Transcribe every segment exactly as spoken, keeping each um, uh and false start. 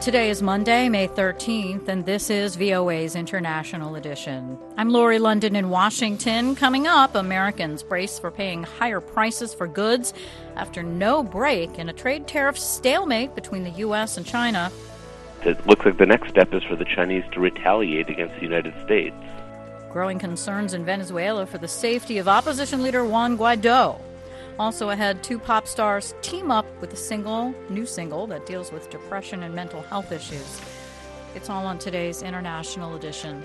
Today is Monday, May thirteenth, and this is V O A's International Edition. I'm Lori London in Washington. Coming up, Americans brace for paying higher prices for goods after no break in a trade tariff stalemate between the U S and China. It looks like the next step is for the Chinese to retaliate against the United States. Growing concerns in Venezuela for the safety of opposition leader Juan Guaido. Also ahead, two pop stars team up with a single, new single that deals with depression and mental health issues. It's all on today's International Edition.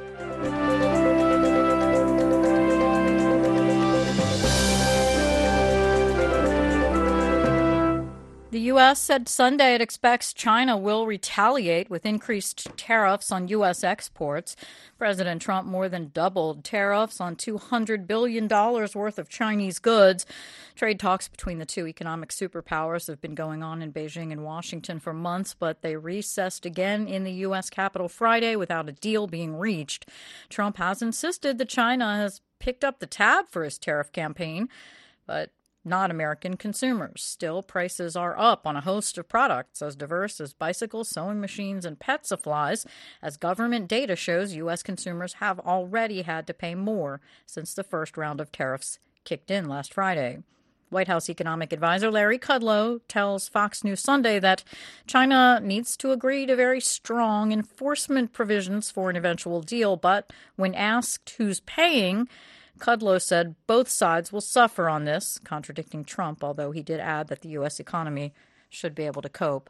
The U S said Sunday it expects China will retaliate with increased tariffs on U S exports. President Trump more than doubled tariffs on two hundred billion dollars worth of Chinese goods. Trade talks between the two economic superpowers have been going on in Beijing and Washington for months, but they recessed again in the U S Capitol Friday without a deal being reached. Trump has insisted that China has picked up the tab for his tariff campaign, but not American consumers. Still, prices are up on a host of products as diverse as bicycles, sewing machines, and pet supplies. As government data shows, U S consumers have already had to pay more since the first round of tariffs kicked in last Friday. White House economic advisor Larry Kudlow tells Fox News Sunday that China needs to agree to very strong enforcement provisions for an eventual deal, but when asked who's paying, Kudlow said both sides will suffer on this, contradicting Trump, although he did add that the U S economy should be able to cope.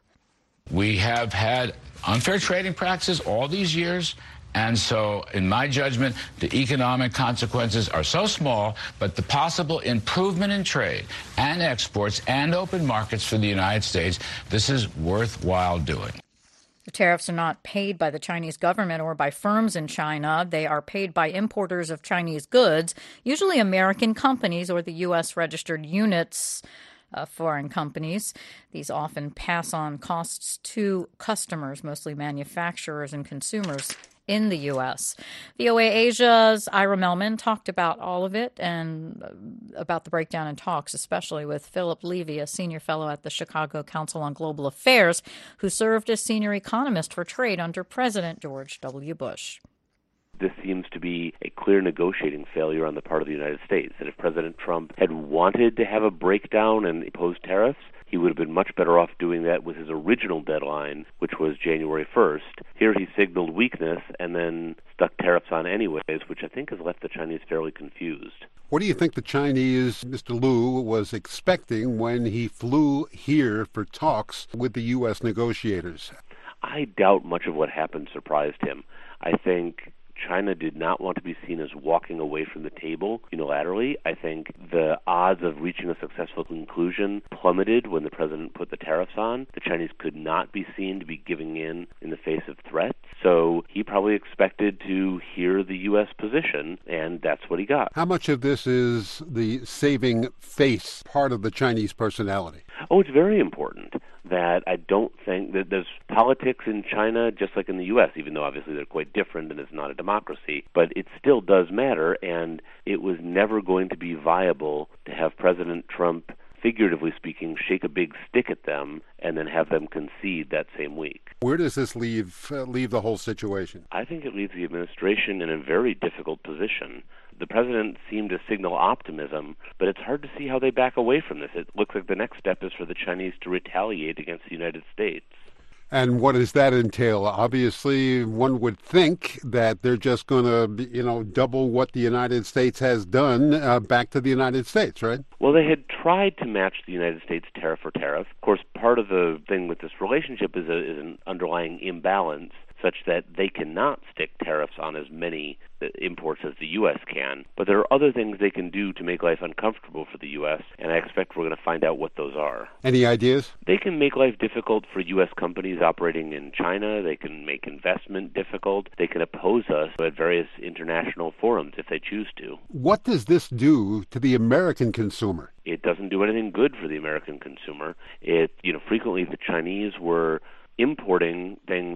We have had unfair trading practices all these years, and so, in my judgment, the economic consequences are so small, but the possible improvement in trade and exports and open markets for the United States, this is worthwhile doing. The tariffs are not paid by the Chinese government or by firms in China. They are paid by importers of Chinese goods, usually American companies or the U S-registered units of foreign companies. These often pass on costs to customers, mostly manufacturers and consumers in the U S. V O A Asia's Ira Melman talked about all of it and about the breakdown in talks, especially with Philip Levy, a senior fellow at the Chicago Council on Global Affairs, who served as senior economist for trade under President George W. Bush. This seems to be a clear negotiating failure on the part of the United States, that if President Trump had wanted to have a breakdown and impose tariffs, he would have been much better off doing that with his original deadline, which was January first. Here he signaled weakness and then stuck tariffs on anyways, which I think has left the Chinese fairly confused. What do you think the Chinese, Mister Liu, was expecting when he flew here for talks with the U S negotiators? I doubt much of what happened surprised him. I think China did not want to be seen as walking away from the table unilaterally. I think the odds of reaching a successful conclusion plummeted when the president put the tariffs on. The Chinese could not be seen to be giving in in the face of threats. So he probably expected to hear the U S position, and that's what he got. How much of this is the saving face part of the Chinese personality? Oh, it's very important. That I don't think that there's politics in China just like in the U S, even though obviously they're quite different and it's not a democracy, but it still does matter, and it was never going to be viable to have President Trump, figuratively speaking, shake a big stick at them and then have them concede that same week. Where does this leave uh, leave the whole situation? I think it leaves the administration in a very difficult position. The president seemed to signal optimism, but it's hard to see how they back away from this. It looks like the next step is for the Chinese to retaliate against the United States. And what does that entail? Obviously, one would think that they're just going to, you know, double what the United States has done uh, back to the United States, right? Well, they had tried to match the United States tariff for tariff. Of course, part of the thing with this relationship is, a, is an underlying imbalance such that they cannot stick tariffs on as many imports as the U S can. But there are other things they can do to make life uncomfortable for the U S, and I expect we're going to find out what those are. Any ideas? They can make life difficult for U S companies operating in China. They can make investment difficult. They can oppose us at various international forums if they choose to. What does this do to the American consumer? It doesn't do anything good for the American consumer. It, you know, frequently the Chinese were importing things which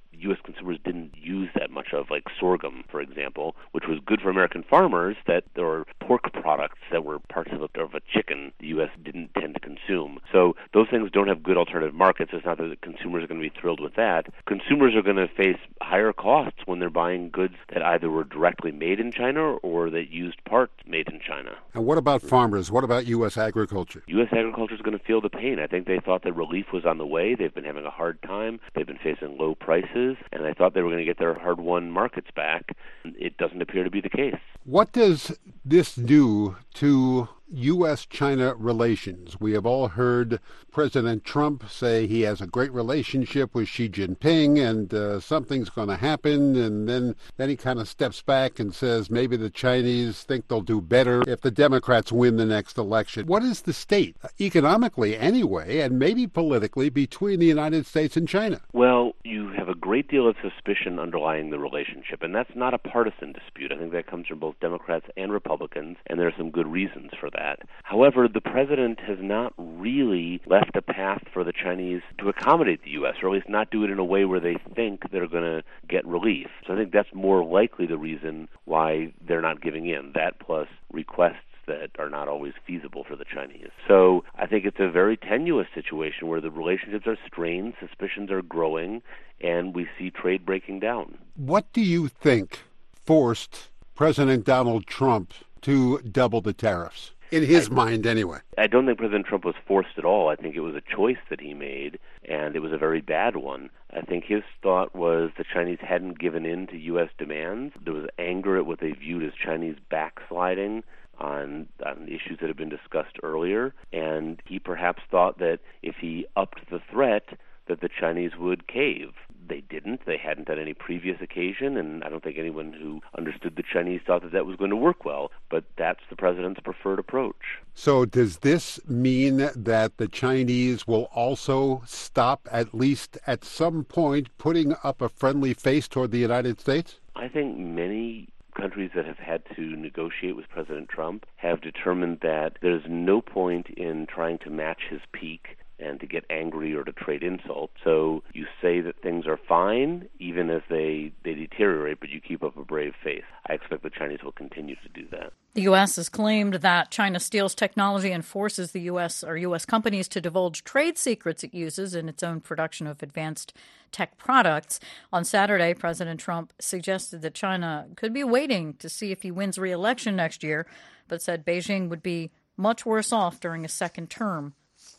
U S consumers didn't use that much of, like sorghum, for example, which was good for American farmers, that there were pork products that were parts of a, of a chicken the U S didn't tend to consume. So those things don't have good alternative markets. It's not that the consumers are going to be thrilled with that. Consumers are going to face higher costs when they're buying goods that either were directly made in China or that used parts made in China. And what about farmers? What about U S agriculture? U S agriculture is going to feel the pain. I think they thought that relief was on the way. They've been having a hard time. They've been facing low prices, and they thought they were going to get their hard-won markets back. It doesn't appear to be the case. What does this do to U S China relations? We have all heard President Trump say he has a great relationship with Xi Jinping and uh, something's going to happen, and then, then he kind of steps back and says maybe the Chinese think they'll do better if the Democrats win the next election. What is the state, economically anyway, and maybe politically, between the United States and China? Well, you have a great deal of suspicion underlying the relationship, and that's not a partisan dispute. I think that comes from both Democrats and Republicans, and there are some good reasons for that. However, the president has not really left a path for the Chinese to accommodate the U S, or at least not do it in a way where they think they're going to get relief. So I think that's more likely the reason why they're not giving in, that plus requests that are not always feasible for the Chinese. So I think it's a very tenuous situation where the relationships are strained, suspicions are growing, and we see trade breaking down. What do you think forced President Donald Trump to double the tariffs? In his I, mind, anyway. I don't think President Trump was forced at all. I think it was a choice that he made, and it was a very bad one. I think his thought was the Chinese hadn't given in to U S demands. There was anger at what they viewed as Chinese backsliding on, on issues that had been discussed earlier, and he perhaps thought that if he upped the threat, that the Chinese would cave. They didn't. They hadn't on any previous occasion, and I don't think anyone who understood the Chinese thought that that was going to work well, but that's the president's preferred approach. So does this mean that the Chinese will also stop, at least at some point, putting up a friendly face toward the United States? I think many countries that have had to negotiate with President Trump have determined that there's no point in trying to match his peak and to get angry or to trade insults. So you say that things are fine, even as they, they deteriorate, but you keep up a brave face. I expect the Chinese will continue to do that. The U S has claimed that China steals technology and forces the U S or U S companies to divulge trade secrets it uses in its own production of advanced tech products. On Saturday, President Trump suggested that China could be waiting to see if he wins re-election next year, but said Beijing would be much worse off during a second term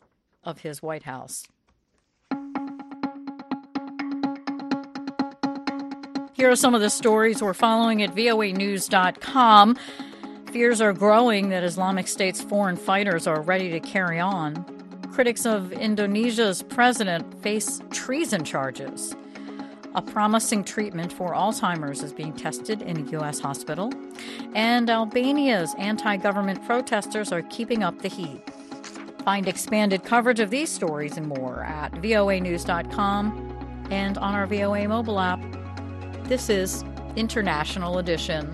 of his White House. Here are some of the stories we're following at V O A news dot com. Fears are growing that Islamic State's foreign fighters are ready to carry on. Critics of Indonesia's president face treason charges. A promising treatment for Alzheimer's is being tested in a U S hospital. And Albania's anti-government protesters are keeping up the heat. Find expanded coverage of these stories and more at V O A news dot com and on our V O A mobile app. This is International Edition.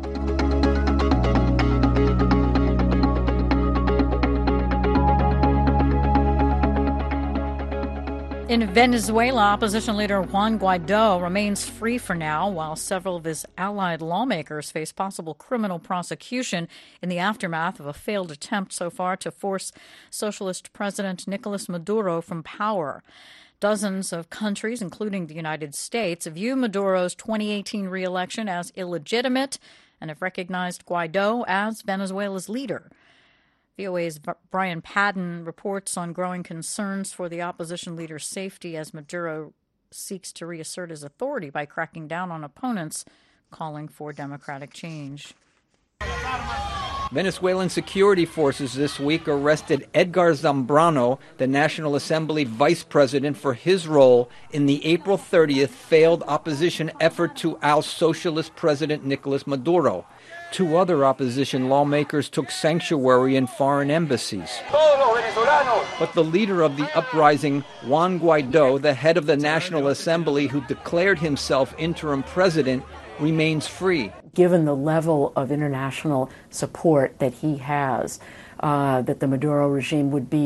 In Venezuela, opposition leader Juan Guaido remains free for now, while several of his allied lawmakers face possible criminal prosecution in the aftermath of a failed attempt so far to force socialist President Nicolas Maduro from power. Dozens of countries, including the United States, view Maduro's twenty eighteen re-election as illegitimate and have recognized Guaido as Venezuela's leader. V O A's Brian Padden reports on growing concerns for the opposition leader's safety as Maduro seeks to reassert his authority by cracking down on opponents calling for democratic change. Venezuelan security forces this week arrested Edgar Zambrano, the National Assembly vice president, for his role in the April thirtieth failed opposition effort to oust socialist President Nicolas Maduro. Two other opposition lawmakers took sanctuary in foreign embassies. But the leader of the uprising, Juan Guaido, the head of the National Assembly who declared himself interim president, remains free. Given the level of international support that he has, uh, that the Maduro regime would be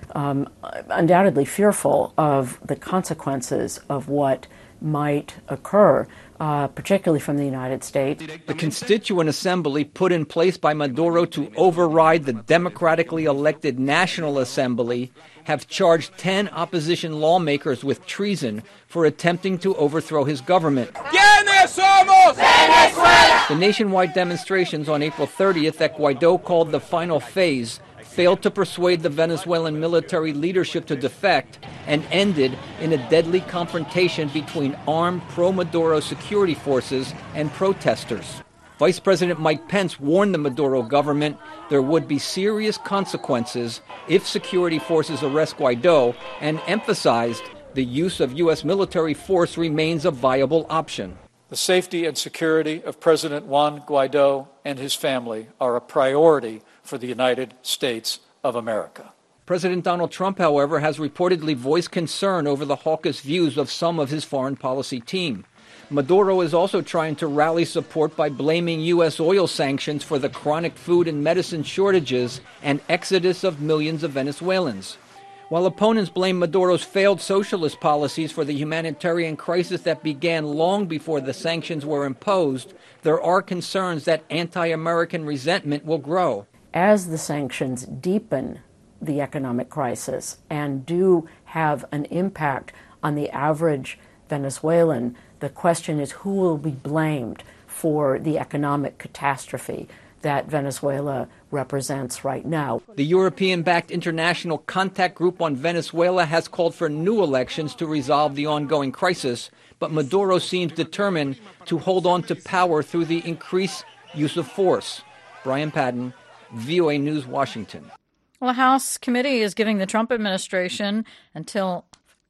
um, undoubtedly fearful of the consequences of what might occur, uh, particularly from the United States. The Constituent Assembly put in place by Maduro to override the democratically elected National Assembly have charged ten opposition lawmakers with treason for attempting to overthrow his government. ¿Quiénes somos? Venezuela! The nationwide demonstrations on April thirtieth that Guaido called the final phase failed to persuade the Venezuelan military leadership to defect and ended in a deadly confrontation between armed pro-Maduro security forces and protesters. Vice President Mike Pence warned the Maduro government there would be serious consequences if security forces arrest Guaido and emphasized the use of U S military force remains a viable option. The safety and security of President Juan Guaido and his family are a priority for the United States of America. President Donald Trump, however, has reportedly voiced concern over the hawkish views of some of his foreign policy team. Maduro is also trying to rally support by blaming U S oil sanctions for the chronic food and medicine shortages and exodus of millions of Venezuelans. While opponents blame Maduro's failed socialist policies for the humanitarian crisis that began long before the sanctions were imposed, there are concerns that anti-American resentment will grow. As the sanctions deepen the economic crisis and do have an impact on the average Venezuelan, the question is who will be blamed for the economic catastrophe that Venezuela represents right now. The European-backed International Contact Group on Venezuela has called for new elections to resolve the ongoing crisis, but Maduro seems determined to hold on to power through the increased use of force. Brian Padden, V O A News, Washington. Well, a House committee is giving the Trump administration until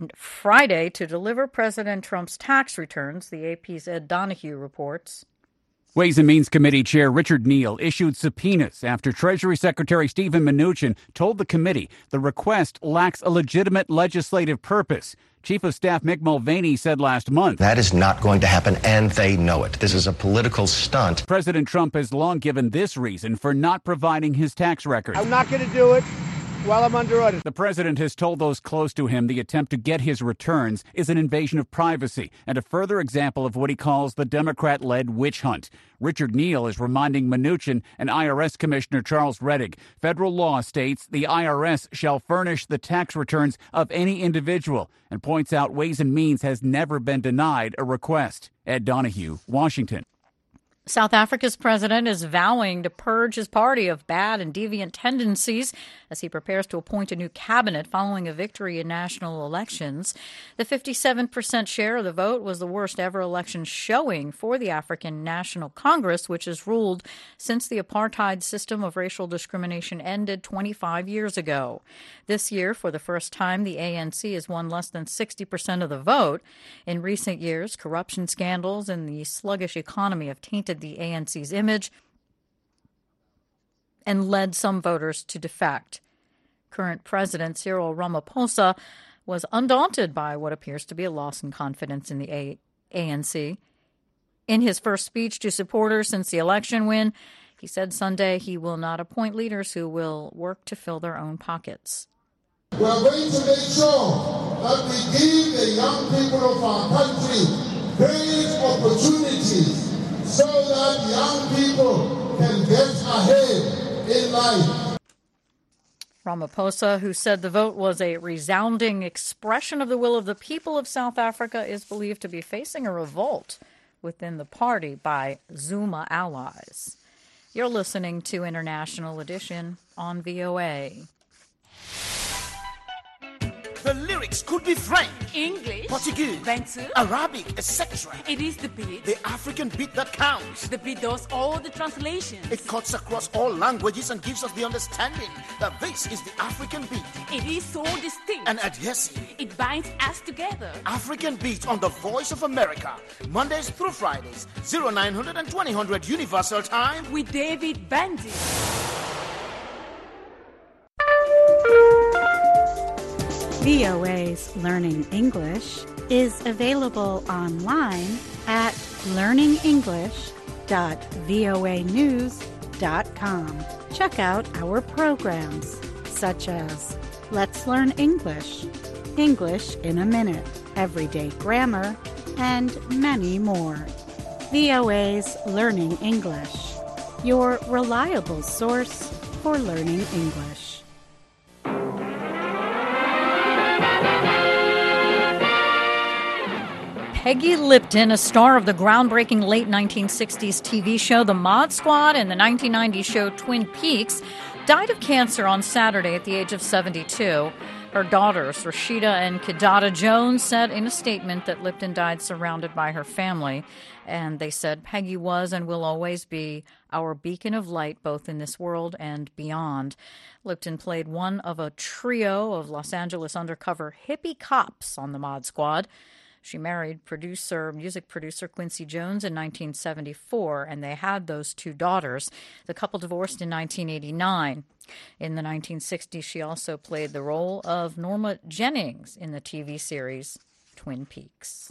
Friday to deliver President Trump's tax returns, the A P's Ed Donahue reports. Ways and Means Committee Chair Richard Neal issued subpoenas after Treasury Secretary Steven Mnuchin told the committee the request lacks a legitimate legislative purpose. Chief of Staff Mick Mulvaney said last month, "That is not going to happen, and they know it. This is a political stunt." President Trump has long given this reason for not providing his tax records. I'm not going to do it while I'm under audit. The president has told those close to him the attempt to get his returns is an invasion of privacy and a further example of what he calls the Democrat-led witch hunt. Richard Neal is reminding Mnuchin and I R S Commissioner Charles Rettig federal law states the I R S shall furnish the tax returns of any individual and points out Ways and Means has never been denied a request. Ed Donahue, Washington. South Africa's president is vowing to purge his party of bad and deviant tendencies as he prepares to appoint a new cabinet following a victory in national elections. The fifty-seven percent share of the vote was the worst ever election showing for the African National Congress, which has ruled since the apartheid system of racial discrimination ended twenty-five years ago. This year, for the first time, the A N C has won less than sixty percent of the vote. In recent years, corruption scandals and the sluggish economy have tainted the A N C's image and led some voters to defect. Current President Cyril Ramaphosa was undaunted by what appears to be a loss in confidence in the A N C. In his first speech to supporters since the election win, he said Sunday he will not appoint leaders who will work to fill their own pockets. We are going to make sure that we give the young people of our country great opportunities so that young people can get ahead in life. Ramaphosa, who said the vote was a resounding expression of the will of the people of South Africa, is believed to be facing a revolt within the party by Zuma allies. You're listening to International Edition on V O A. The lyrics could be French, English, Portuguese, Bantu, Arabic, et cetera. It is the beat. The African beat that counts. The beat does all the translations. It cuts across all languages and gives us the understanding that this is the African beat. It is so distinct and adhesive. It binds us together. African beat on the Voice of America, Mondays through Fridays, oh nine hundred and twenty hundred Universal Time with David Bandy. V O A's Learning English is available online at learning english dot voa news dot com. Check out our programs such as Let's Learn English, English in a Minute, Everyday Grammar, and many more. V O A's Learning English, your reliable source for learning English. Peggy Lipton, a star of the groundbreaking late nineteen sixties T V show The Mod Squad and the nineteen nineties show Twin Peaks, died of cancer on Saturday at the age of seventy-two. Her daughters, Rashida and Kidada Jones, said in a statement that Lipton died surrounded by her family. And they said, Peggy was and will always be our beacon of light, both in this world and beyond. Lipton played one of a trio of Los Angeles undercover hippie cops on The Mod Squad. She married producer, music producer Quincy Jones in nineteen seventy-four, and they had those two daughters. The couple divorced in nineteen eighty-nine. In the nineteen sixties, she also played the role of Norma Jennings in the T V series Twin Peaks.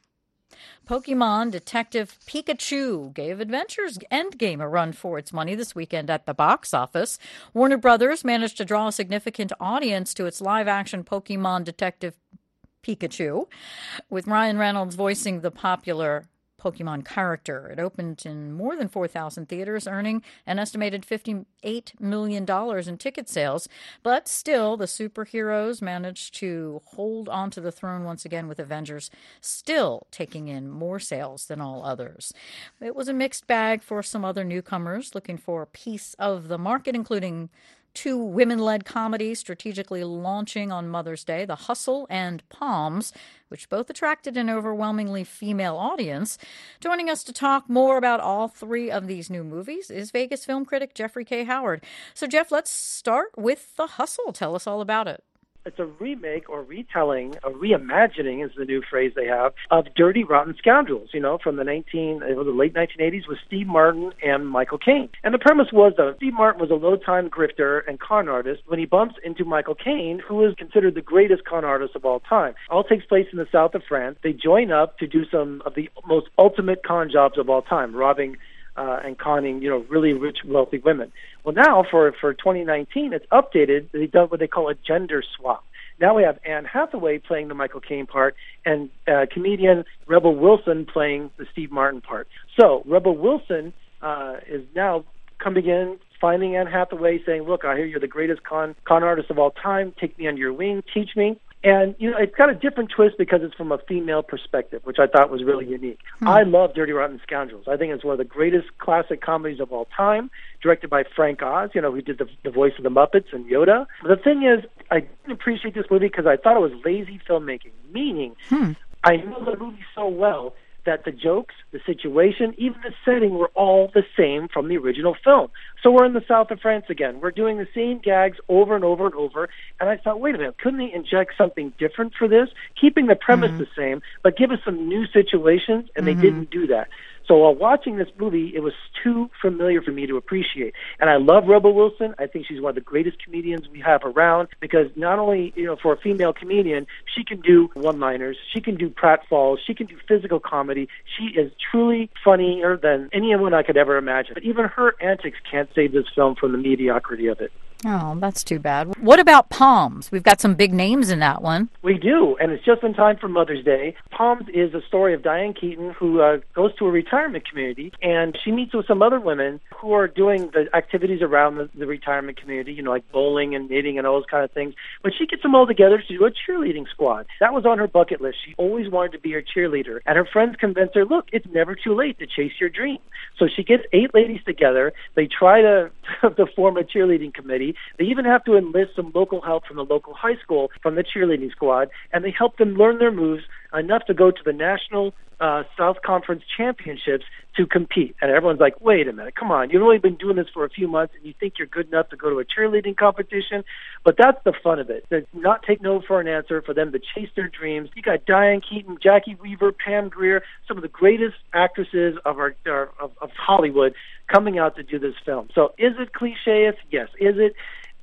Pokemon Detective Pikachu gave Adventures Endgame a run for its money this weekend at the box office. Warner Brothers managed to draw a significant audience to its live-action Pokemon Detective Pikachu, with Ryan Reynolds voicing the popular Pokemon character. It opened in more than four thousand theaters, earning an estimated fifty-eight million dollars in ticket sales. But still, the superheroes managed to hold onto the throne once again, with Avengers still taking in more sales than all others. It was a mixed bag for some other newcomers looking for a piece of the market, including two women-led comedies strategically launching on Mother's Day, The Hustle and Palms, which both attracted an overwhelmingly female audience. Joining us to talk more about all three of these new movies is Vegas film critic Jeffrey K. Howard. So, Jeff, let's start with The Hustle. Tell us all about it. It's a remake or retelling, a reimagining is the new phrase they have, of Dirty Rotten Scoundrels, you know, from the nineteen, it was the late nineteen eighties with Steve Martin and Michael Caine. And the premise was that Steve Martin was a low-time grifter and con artist when he bumps into Michael Caine, who is considered the greatest con artist of all time. All takes place in the south of France. They join up to do some of the most ultimate con jobs of all time, robbing Uh, and conning, you know, really rich, wealthy women. Well, now for, for twenty nineteen, it's updated. They've done what they call a gender swap. Now we have Anne Hathaway playing the Michael Caine part and uh, comedian Rebel Wilson playing the Steve Martin part. So Rebel Wilson uh, is now coming in, finding Anne Hathaway, saying, look, I hear you're the greatest con, con artist of all time. Take me under your wing. Teach me. And, you know, it's got a different twist because it's from a female perspective, which I thought was really unique. Hmm. I love Dirty Rotten Scoundrels. I think it's one of the greatest classic comedies of all time, directed by Frank Oz, you know, who did the, the voice of the Muppets and Yoda. But the thing is, I didn't appreciate this movie because I thought it was lazy filmmaking, meaning hmm. I knew the movie so well that the jokes, the situation, even the setting were all the same from the original film. So we're in the south of France again. We're doing the same gags over and over and over. And I thought, wait a minute, couldn't they inject something different for this? Keeping the premise mm-hmm. the same, but give us some new situations, and mm-hmm. they didn't do that. So while watching this movie, it was too familiar for me to appreciate. And I love Rebel Wilson. I think she's one of the greatest comedians we have around because not only, you know, for a female comedian, she can do one-liners, she can do pratfalls, she can do physical comedy. She is truly funnier than anyone I could ever imagine. But even her antics can't save this film from the mediocrity of it. Oh, that's too bad. What about Palms? We've got some big names in that one. We do, and it's just in time for Mother's Day. Palms is a story of Diane Keaton, who uh, goes to a retirement community, and she meets with some other women who are doing the activities around the, the retirement community, you know, like bowling and knitting and all those kind of things. But she gets them all together to do a cheerleading squad. That was on her bucket list. She always wanted to be a cheerleader, and her friends convinced her, look, it's never too late to chase your dream. So she gets eight ladies together. They try to, to form a cheerleading committee. They even have to enlist some local help from the local high school from the cheerleading squad, and they help them learn their moves enough to go to the National uh, South Conference Championships to compete. And everyone's like, wait a minute, come on, you've only been doing this for a few months, and you think you're good enough to go to a cheerleading competition? But that's the fun of it, to not take no for an answer, for them to chase their dreams. You got Diane Keaton, Jackie Weaver, Pam Grier, some of the greatest actresses of our, our of, of Hollywood coming out to do this film. So is it cliche? Yes. Is it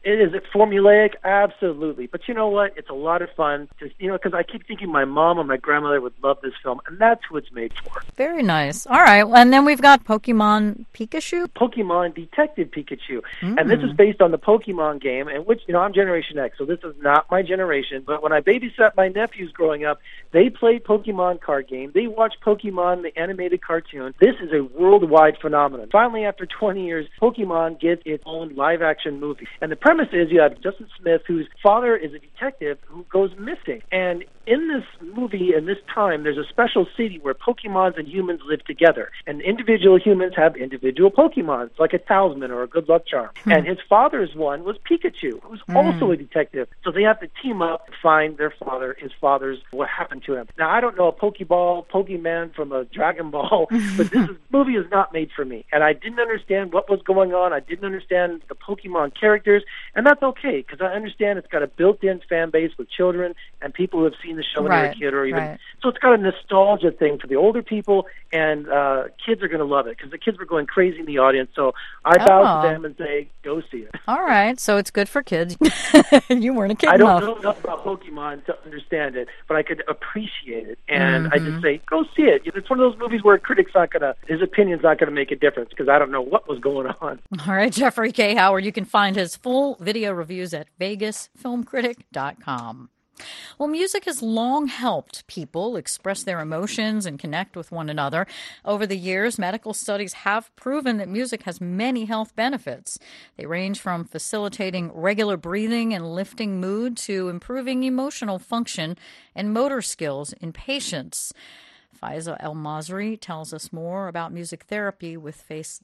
It is formulaic, absolutely. But you know what? It's a lot of fun. Just, you know, because I keep thinking my mom or my grandmother would love this film, and that's who it's made for. Very nice. All right. And then we've got Pokemon Pikachu. Pokemon Detective Pikachu. Mm. And this is based on the Pokemon game, and which, you know, I'm Generation X, so this is not my generation. But when I babysat my nephews growing up, they played Pokemon card game. They watched Pokemon, the animated cartoon. This is a worldwide phenomenon. Finally, after twenty years, Pokemon gets its own live-action movie. And the premise is you have Justin Smith, whose father is a detective who goes missing. And in this movie, in this time, there's a special city where Pokemons and humans live together. And individual humans have individual Pokemons, like a talisman or a good luck charm. Hmm. And his father's one was Pikachu, who's mm. also a detective. So they have to team up to find their father, his father's, what happened to him. Now, I don't know a Pokeball, Pokemon from a Dragon Ball, but this is, movie is not made for me. And I didn't understand what was going on. I didn't understand the Pokemon characters. And that's okay, because I understand it's got a built-in fan base with children and people who have seen the show when right, they were a kid, or even right. so it's got a nostalgia thing for the older people, and uh, kids are going to love it because the kids were going crazy in the audience. So I oh. bow to them and say, go see it. All right, so it's good for kids. You weren't a kid I don't enough. know enough about Pokemon to understand it, but I could appreciate it, and mm-hmm. I just say, go see it. It's one of those movies where a critic's not going to, his opinion's not going to make a difference because I don't know what was going on. All right, Jeffrey K. Howard, you can find his full video reviews at vegas film critic dot com. Well, music has long helped people express their emotions and connect with one another. Over the years, medical studies have proven that music has many health benefits. They range from facilitating regular breathing and lifting mood to improving emotional function and motor skills in patients. Faiza El-Masri tells us more about music therapy with Faith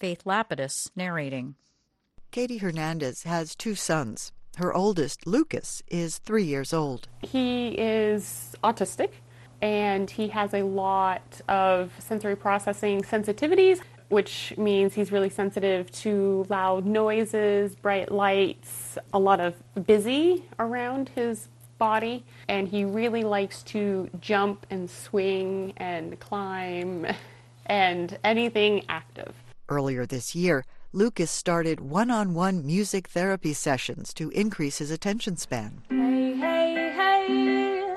Lapidus narrating. Katie Hernandez has two sons. Her oldest, Lucas, is three years old. He is autistic, and he has a lot of sensory processing sensitivities, which means he's really sensitive to loud noises, bright lights, a lot of busy around his body, and he really likes to jump and swing and climb and anything active. Earlier this year, Lucas started one-on-one music therapy sessions to increase his attention span. Hey, hey, hey,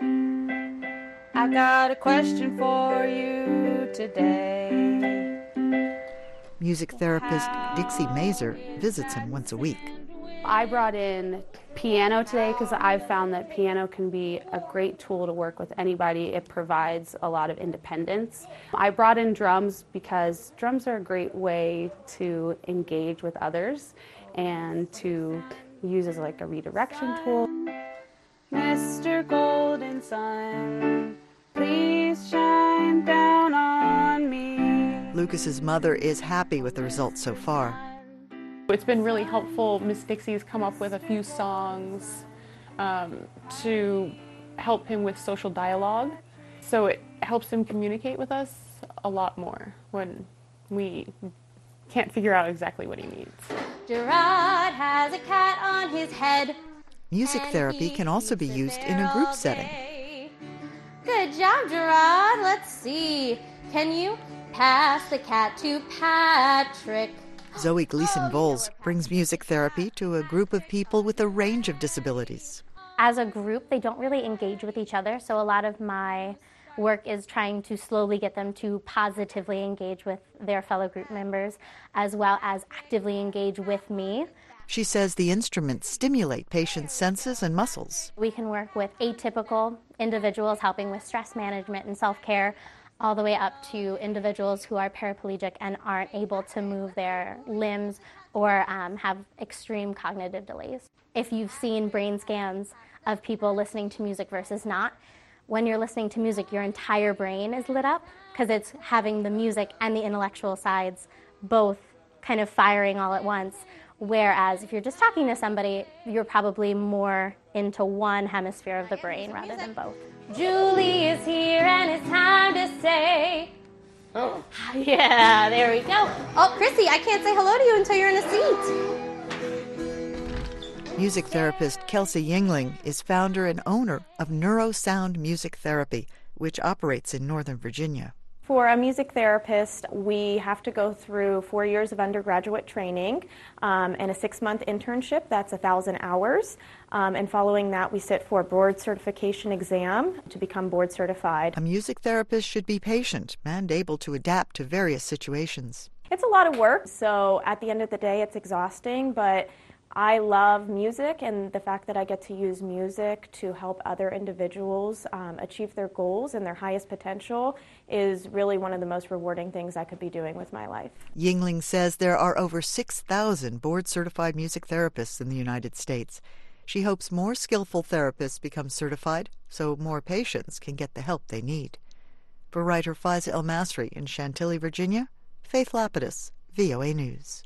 I got a question for you today. Music therapist Dixie Mazer visits him once a week. I brought in piano today because I've found that piano can be a great tool to work with anybody. It provides a lot of independence. I brought in drums because drums are a great way to engage with others and to use as like a redirection tool. Mister Golden Sun, please shine down on me. Lucas's mother is happy with the results so far. It's been really helpful. Miss Dixie's come up with a few songs um, to help him with social dialogue. So it helps him communicate with us a lot more when we can't figure out exactly what he needs. Gerard has a cat on his head. Music therapy can also be used in a group setting. Good job, Gerard. Let's see. Can you pass the cat to Patrick? Zoe Gleason-Voles brings music therapy to a group of people with a range of disabilities. As a group, they don't really engage with each other, so a lot of my work is trying to slowly get them to positively engage with their fellow group members, as well as actively engage with me. She says the instruments stimulate patients' senses and muscles. We can work with atypical individuals helping with stress management and self-care, all the way up to individuals who are paraplegic and aren't able to move their limbs or um, have extreme cognitive delays. If you've seen brain scans of people listening to music versus not, when you're listening to music, your entire brain is lit up because it's having the music and the intellectual sides both kind of firing all at once. Whereas if you're just talking to somebody, you're probably more into one hemisphere of the brain rather than both. Julie is here and it's time to say, oh, yeah, there we go. Oh, Chrissy, I can't say hello to you until you're in a seat. Music therapist Kelsey Yingling is founder and owner of Neurosound Music Therapy, which operates in Northern Virginia. For a music therapist, we have to go through four years of undergraduate training um, and a six-month internship. That's one thousand hours. Um, and following that, we sit for a board certification exam to become board certified. A music therapist should be patient and able to adapt to various situations. It's a lot of work, so at the end of the day, it's exhausting, but I love music, and the fact that I get to use music to help other individuals um, achieve their goals and their highest potential is really one of the most rewarding things I could be doing with my life. Yingling says there are over six thousand board-certified music therapists in the United States. She hopes more skillful therapists become certified so more patients can get the help they need. For writer Faiza El-Masri in Chantilly, Virginia, Faith Lapidus, V O A News.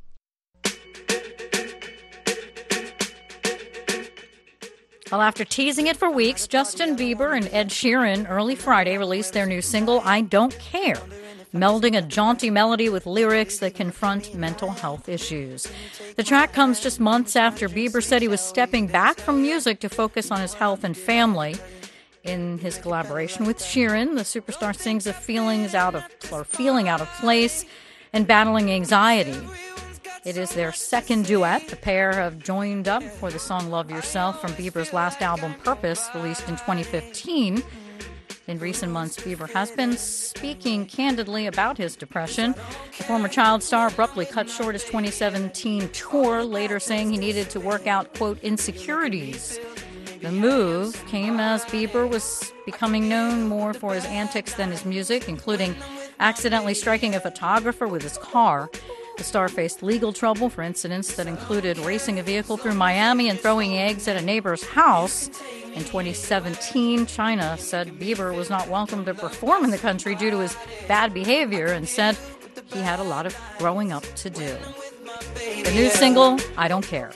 Well, after teasing it for weeks, Justin Bieber and Ed Sheeran early Friday released their new single, I Don't Care, melding a jaunty melody with lyrics that confront mental health issues. The track comes just months after Bieber said he was stepping back from music to focus on his health and family. In his collaboration with Sheeran, the superstar sings of feelings out of or feeling out of place and battling anxiety. It is their second duet. The pair have joined up for the song Love Yourself from Bieber's last album, Purpose, released in twenty fifteen. In recent months, Bieber has been speaking candidly about his depression. The former child star abruptly cut short his twenty seventeen tour, later saying he needed to work out, quote, insecurities. The move came as Bieber was becoming known more for his antics than his music, including accidentally striking a photographer with his car. The star faced legal trouble for incidents that included racing a vehicle through Miami and throwing eggs at a neighbor's house. In twenty seventeen, China said Bieber was not welcome to perform in the country due to his bad behavior and said he had a lot of growing up to do. The new single, I Don't Care.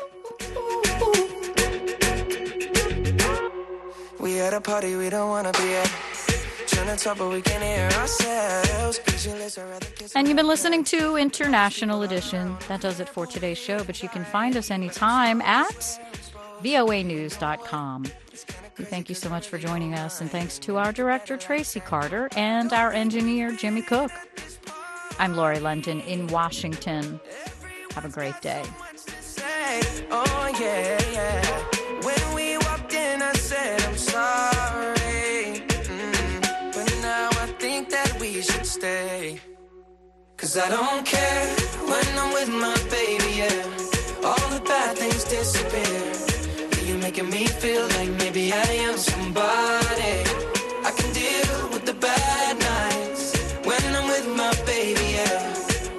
We at a party we don't want to be at. And you've been listening to International Edition. That does it for today's show, but you can find us anytime at V O A news dot com. We thank you so much for joining us, and thanks to our director, Tracy Carter, and our engineer, Jimmy Cook. I'm Lori London in Washington. Have a great day. Oh, yeah, yeah. When we walked in, I said, I'm sorry. We should stay. Cause I don't care when I'm with my baby, yeah. All the bad things disappear. You're making me feel like maybe I am somebody. I can deal with the bad nights when I'm with my baby, yeah.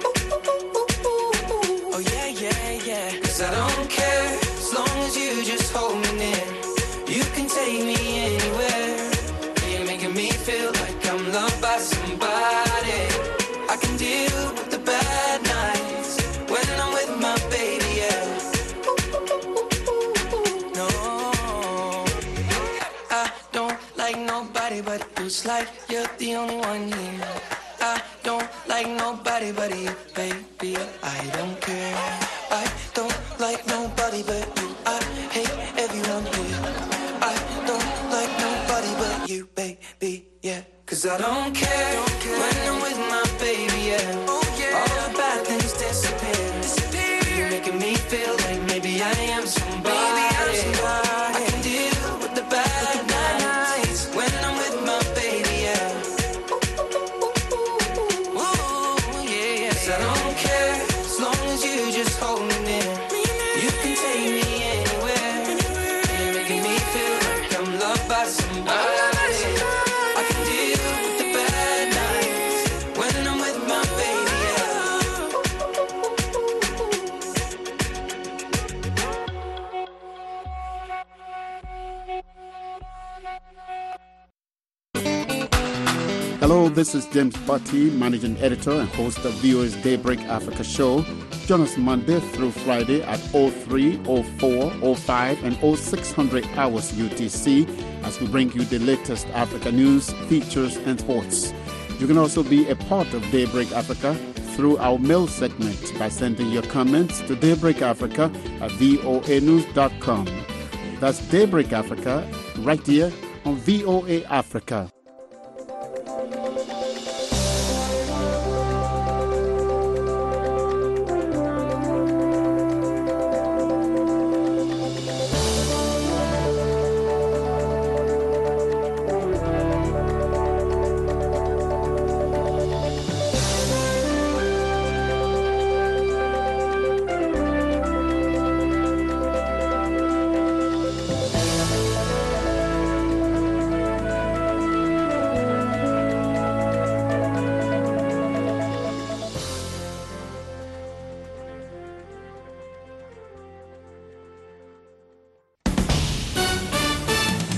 Oh yeah, yeah, yeah. Cause I don't care as long as you just hold me near. You can take me anywhere. You're making me feel like I'm loved by somebody. I can deal with the bad nights when I'm with my baby, yeah. No, I don't like nobody but you. It's like you're the only one here. I don't like nobody but you, baby. I don't care. I don't like nobody but you. I hate everyone here. I don't like nobody but you, baby, yeah. Cause I don't care, don't care when I'm with my baby, yeah. Oh, yeah. All the bad things disappear. disappear. You're making me feel like maybe I am somebody. Maybe I'm somebody. I can deal with the bad, with the bad nights when I'm with my baby, yeah. Ooh, yeah, yeah. Cause I don't care as long as you just hold me near. You can take me anywhere. You're making me feel like I'm loved by somebody. Hello, this is James Butty, Managing Editor and host of V O A's Daybreak Africa show. Join us Monday through Friday at oh three, oh four, oh five, and oh six hundred hours U T C as we bring you the latest Africa news, features, and sports. You can also be a part of Daybreak Africa through our mail segment by sending your comments to Daybreak Africa at V O A news dot com. That's Daybreak Africa right here on V O A Africa.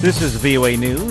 This is V O A News.